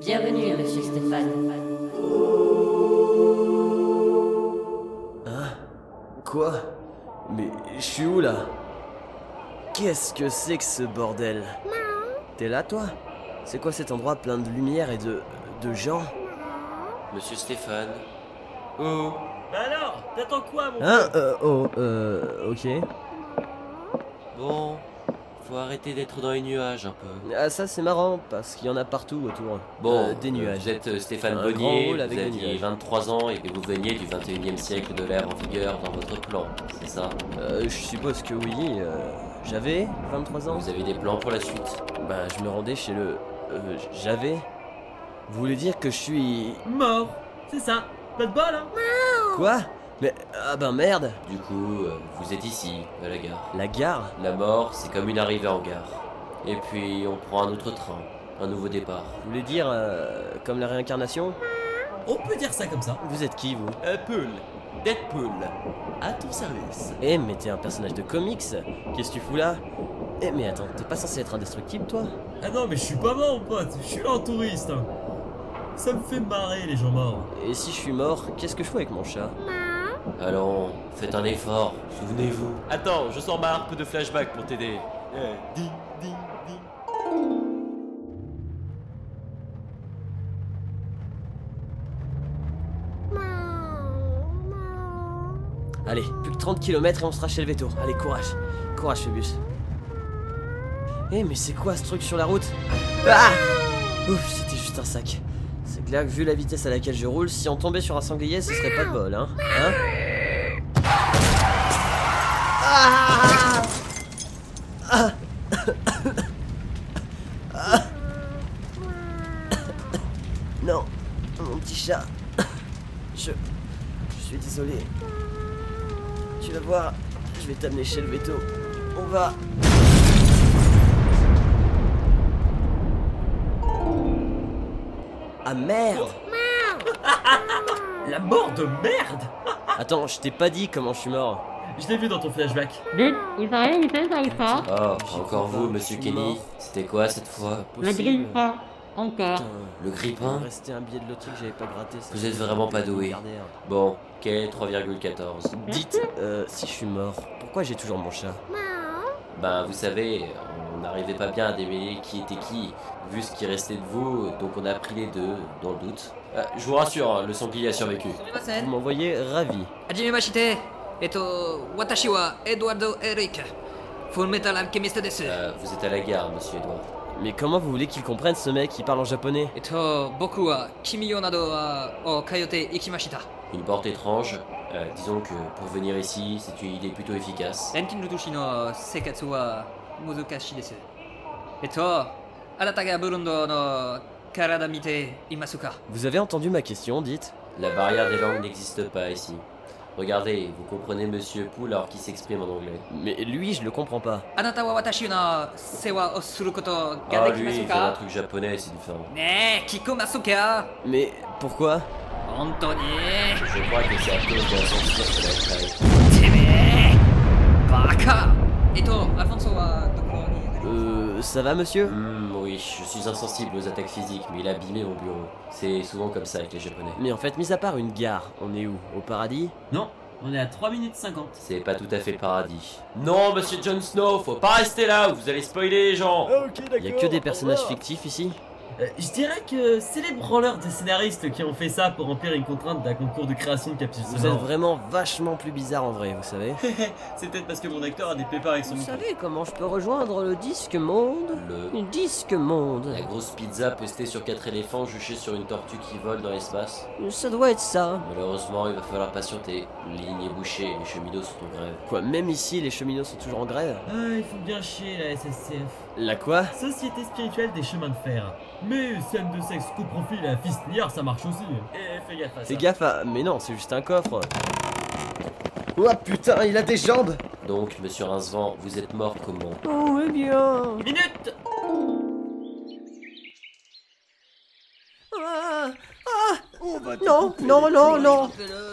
Bienvenue, monsieur Stéphane. Hein? Quoi? Mais je suis où là? Qu'est-ce que c'est que ce bordel? T'es là toi? C'est quoi cet endroit plein de lumière et de gens? Monsieur Stéphane. Oh. Bah alors, t'attends quoi, mon Hein? frère Ok. Bon, faut arrêter d'être dans les nuages un peu. Ah ça c'est marrant parce qu'il y en a partout autour. Bon, Des nuages. vous êtes Stéphane Un Bonnier, grand hall vous avec des aviez nuages. 23 ans et vous veniez du 21e siècle de l'ère en vigueur dans votre plan, c'est ça? Je suppose que oui. J'avais 23 ans. Vous avez des plans pour la suite? Bah je me rendais chez le... j'avais... Vous voulez dire que je suis... Mort, c'est ça. Pas de bol, hein. Quoi? Mais... Ah ben merde. Du coup, vous êtes ici, à la gare. La gare? La mort, c'est comme une arrivée en gare. Et puis, on prend un autre train, un nouveau départ. Vous voulez dire comme la réincarnation? On peut dire ça comme ça. Vous êtes qui vous? Paul, Deadpool, à ton service. Eh mais t'es un personnage de comics. Qu'est-ce que tu fous là? Eh mais attends, t'es pas censé être indestructible toi? Ah non, mais je suis pas mort, mon pote. Je suis là en touriste. Hein. Ça me fait marrer, les gens morts. Et si je suis mort, qu'est-ce que je fais avec mon chat? Allons, faites un effort, souvenez-vous. Attends, je sors ma harpe de flashback pour t'aider. Ding, ding, ding. Allez, plus que 30 km et on sera chez le veto. Allez, courage. Courage, Phébus. Eh, mais c'est quoi ce truc sur la route? Ah! Ouf, c'était juste un sac. C'est clair que vu la vitesse à laquelle je roule, si on tombait sur un sanglier, ce serait pas de bol, hein? Ah! Ah! Ah! Non, mon petit chat. Je suis désolé. Tu vas voir, je vais t'amener chez le veto. On va... Ah merde! La mort de merde. Attends, je t'ai pas dit comment je suis mort. Je l'ai vu dans ton flashback. Oh, encore vous, monsieur Kenny. C'était quoi cette fois? Possible. Encore. Putain, Le il grippin? me restait un billet de loterie que j'avais pas gratté. ça Vous êtes fait vraiment pas un doué. milliardaire. Bon, quai 3,14. Dites, si je suis mort, pourquoi j'ai toujours mon chat? Ben, vous savez, on n'arrivait pas bien à démêler qui était qui, vu ce qui restait de vous, donc on a pris les deux, dans le doute. Je vous rassure, hein, le sanglier a survécu. Vous m'envoyez ravi. はじめまして。私はエドワード・エリック。フルメタルアルケミストです。 Vous êtes à la gare, monsieur Edouard. Mais comment vous voulez qu'il comprenne ce mec qui parle en japonais? 僕は君用などを通っていきました。 Une porte étrange. Disons que pour venir ici, c'est une idée plutôt efficace. 年金の年の生活は難しいです。あなたがブルンドの体見ていますか？ Vous avez entendu ma question, dites? La barrière des langues n'existe pas ici. Regardez, vous comprenez monsieur Poole alors qu'il s'exprime en anglais. Mais lui, je le comprends pas. あなたは私の世話をすることが Ah, できま lui, す il fait un か？ truc japonais, c'est différent. ねえ、聞こえますか？ Mais pourquoi? 本当に？ Je crois que c'est à cause de la censure sur la taille. てめえバカ。アルフォンソはどこに？ Ça va, monsieur? Oui, je suis insensible aux attaques physiques, mais il a abîmé mon bureau. C'est souvent comme ça avec les japonais. Mais en fait, mis à part une gare, on est où? Au paradis? Non, on est à 3 minutes 50. C'est pas tout à fait le paradis. Non, monsieur Jon Snow, faut pas rester là, vous allez spoiler les gens. Y a que des personnages fictifs ici? Je dirais que c'est les branleurs des scénaristes qui ont fait ça pour remplir une contrainte d'un concours de création de capsules Vous êtes sonores. vraiment vachement plus bizarre en vrai, vous savez. C'est peut-être parce que mon acteur a des pépins avec son Vous micro. savez comment je peux rejoindre le disque monde? Le disque monde. La grosse pizza postée sur 4 éléphants juchés sur une tortue qui vole dans l'espace. Ça doit être ça. Malheureusement, il va falloir patienter. La ligne est bouchée et les cheminots sont en grève. Quoi, même ici, les cheminots sont toujours en grève? Ah, il faut bien chier la SSCF. La quoi? Société spirituelle des chemins de fer. Mais scène de sexe coprofil à fistinière, ça marche aussi. Et fais gaffe à ça. Fais gaffe à... Mais non, c'est juste un coffre. Oh putain, il a des jambes! Donc, monsieur Rincevent, vous êtes mort comment? Oh, eh bien... Minute. Non, non, non, non!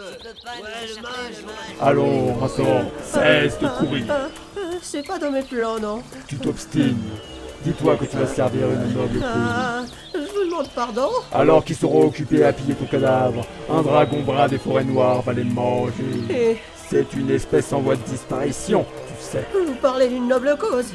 Allons, Vincent, cesse de courir. C'est pas dans mes plans, non. Tu t'obstines. Dis-toi que tu vas servir une noble cause. Je vous demande demande pardon? Alors qu'ils seront occupés à piller ton cadavre, un dragon bras des forêts noires va les manger. Et C'est une espèce en voie de disparition, tu sais. vous parlez d'une noble cause.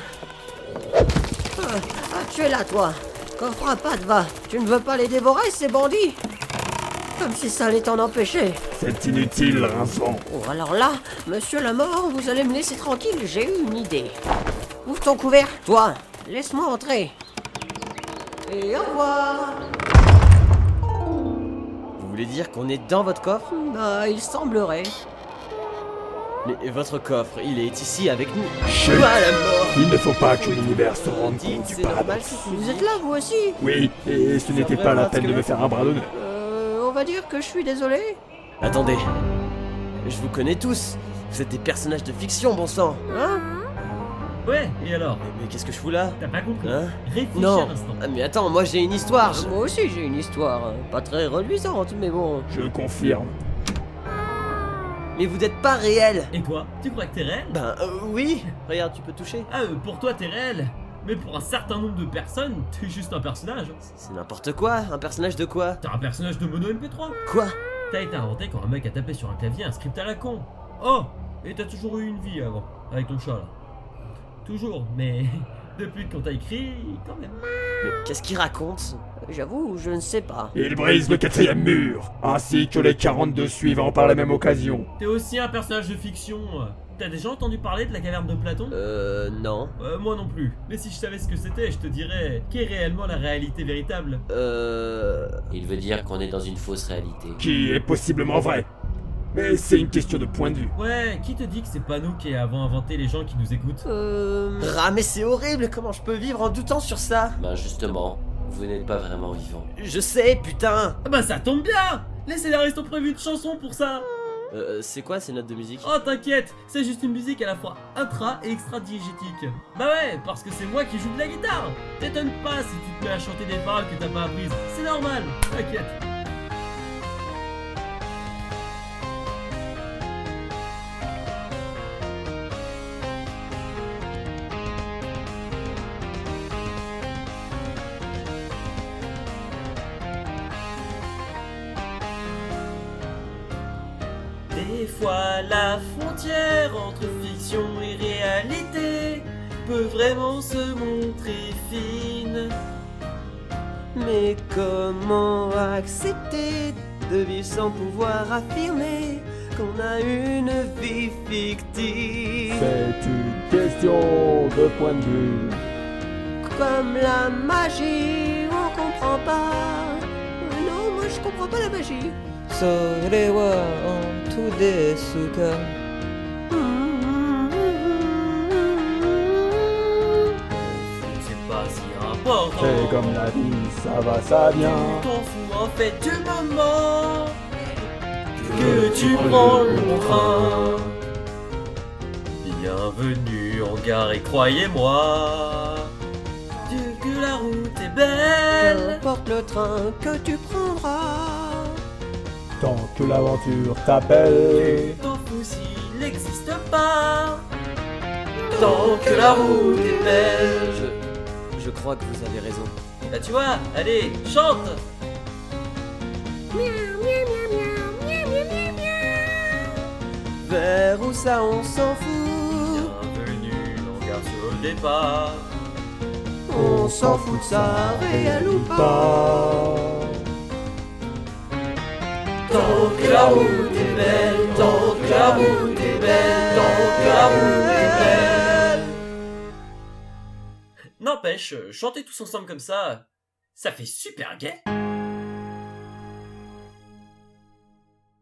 Tu es là, toi. Coffre à pattes, va. Tu ne veux pas les dévorer, ces bandits? Comme si ça allait t'en empêcher. C'est inutile, Rinçon. Oh, alors là, monsieur la mort, vous allez me laisser tranquille, j'ai eu une idée. Ouvre ton couvert, toi. Laisse-moi entrer. Et au revoir. Vous voulez dire qu'on est dans votre coffre? Bah, il semblerait. Mais votre coffre, il est ici avec nous. Chut. Ah, la mort! Il ne faut pas que l'univers se rende Dites, compte du c'est normal, paradoxe. Vous êtes là, vous aussi? Oui, et ce n'était pas la peine de me faire un bras d'honneur. On va dire que je suis désolé. Attendez. Je vous connais tous. Vous êtes des personnages de fiction, bon sang. Hein? Ouais, et alors? Mais qu'est-ce que je fous là? T'as pas compris? Hein? Réfléchis Non. un instant. Ah, mais attends, moi j'ai une histoire. Moi aussi, j'ai une histoire. Pas très reluisante, mais bon. Je confirme. Mais vous n'êtes pas réel. Et toi, tu crois que t'es réel? Ben oui. Regarde, tu peux toucher. Ah, pour toi t'es réel. Mais pour un certain nombre de personnes, t'es juste un personnage. C'est n'importe quoi. Un personnage de quoi? T'es un personnage de Mono MP3. Quoi? T'as été inventé quand un mec a tapé sur un clavier un script à la con. Oh, et t'as toujours eu une vie avant, avec ton chat là. Toujours, mais depuis qu'on t'a écrit, quand même. Mais qu'est-ce qu'il raconte? J'avoue, je ne sais pas. Il brise le 4e mur, ainsi que les 42 suivants par la même occasion. T'es aussi un personnage de fiction. T'as déjà entendu parler de la caverne de Platon? Non. Moi non plus. Mais si je savais ce que c'était, je te dirais qu'est réellement la réalité véritable. Il veut dire qu'on est dans une fausse réalité. Qui est possiblement vrai. Mais c'est une question de point de vue. Ouais, qui te dit que c'est pas nous qui avons inventé les gens qui nous écoutent? Ah, mais c'est horrible. Comment je peux vivre en doutant sur ça? Ben justement, vous n'êtes pas vraiment vivant. Je sais, putain. Ah bah ça tombe bien! Les scénaristes ont prévu une chanson pour ça! C'est quoi ces notes de musique? Oh t'inquiète, c'est juste une musique à la fois intra et extra diégétique. Bah ouais, parce que c'est moi qui joue de la guitare. T'étonnes pas si tu te mets à chanter des paroles que t'as pas apprises. C'est normal, t'inquiète. Des fois, la frontière entre fiction et réalité peut vraiment se montrer fine. Mais comment accepter de vivre sans pouvoir affirmer qu'on a une vie fictive? C'est une question de point de vue. Comme la magie, on comprend pas. Non, moi je comprends pas la magie. それは本当ですか? C'est pas si important. C'est comme la vie, ça va, ça vient. T'en fous en fait du moment que tu prends le bon train. Bienvenue en gare et croyez-moi que la route est belle. Qu'importe le train que tu prendras. Tant que l'aventure t'appelle. T'en fous s'il n'existe pas. Tant que la route est belle. Je crois que vous avez raison. Bah tu vois, allez, chante. Vers où ça on s'en fout? Bienvenue en gare sur le départ. On s'en fout de ça, réel ou pas. Pas. Tant que la route est belle, tant que la route est belle, tant que la route est belle. N'empêche, chanter tous ensemble comme ça fait super gai.